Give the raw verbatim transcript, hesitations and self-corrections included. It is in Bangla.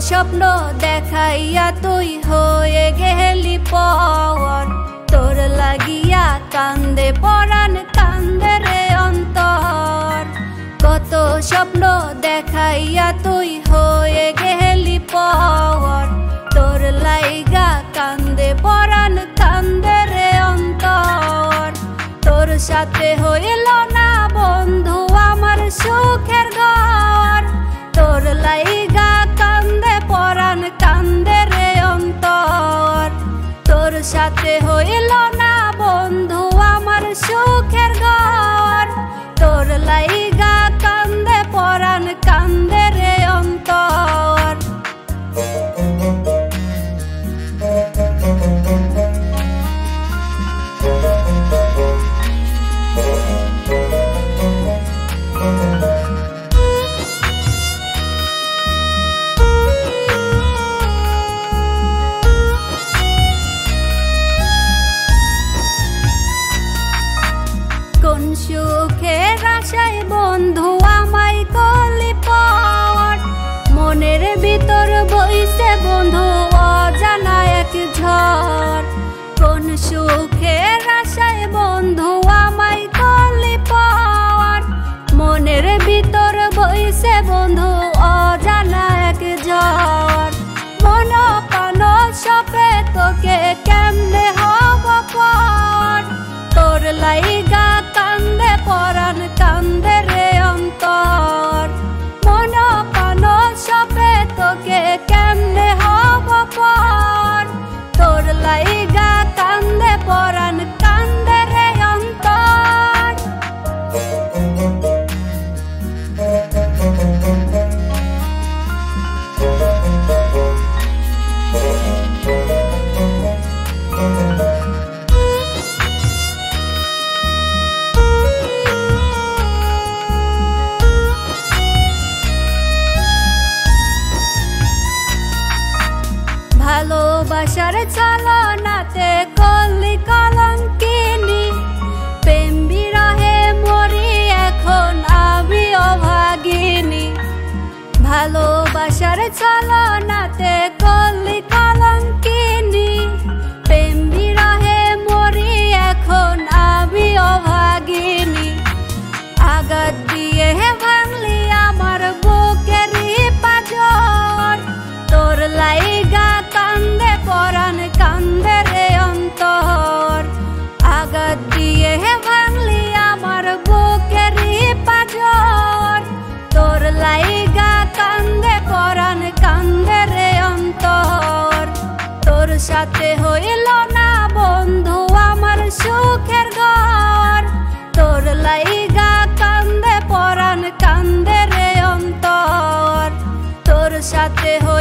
স্বপ্ন দেখাইয়া তুই হয়ে গেলি পর, তোর লাগিয়া কান্দে পরাণ কান্দে রে অন্তর। কত স্বপ্ন দেখাইয়া তুই হয়ে গেলি পর, তোর লাইগা কান্দে পরাণ কান্দে রে অন্তর। তোর সাথে হইল না বন্ধু আমার সুখের ঘর, তোর লাইগা কান্দে পরাণ কান্দে রে অন্তর। তোর সাথে হইল না বন্ধু আমার সুখের ঘর, তোর লাইগা কান্দে পরাণ কান্দে রে অন্তর। কোন সুখের আশায় বন্ধু আমায় করলি পর, মনের ভিতর বইছে বন্ধু অজানা এক ঝড়। কোন সুখের আশায় বন্ধু আমায় করলি পর, মনের ভিতর বইছে বন্ধু অজানা এক ঝড়। মন প্রাণ সপে তোকে কেমনে হব পর, তোর লাইগা কান্দে পরাণ কান্দে রে অন্তর। মন প্রাণ সপে তোকে কেমনে হব পর, তোর লাইগা কান্দে পরাণ কান্দে রে অন্তর। ভালোবাসার ছলনাতে করলি কলঙ্কিনী, প্রেম বিরহে মরি এখন আমি অভাগিনী। ভালোবাসার ছলনাতে করলি কলঙ্কিনী, প্রেম বিরহে মরি এখন আমি অভাগিনী। আঘাত দিয়ে ভাঙলি আমার বুকেরই পাঁজর, তোর লাইগা কান্দে পরাণ কান্দে রে অন্তর। আঘাত দিয়ে ভাঙলি আমার বুকেরই পাঁজর, তোর লাইগা কান্দে পরাণ কান্দে রে অন্তর। তোর সাথে হইল না বন্ধু আমার সুখের ঘর, তোর লাইগা কান্দে পরাণ কান্দে রে অন্তর। তোর সাথে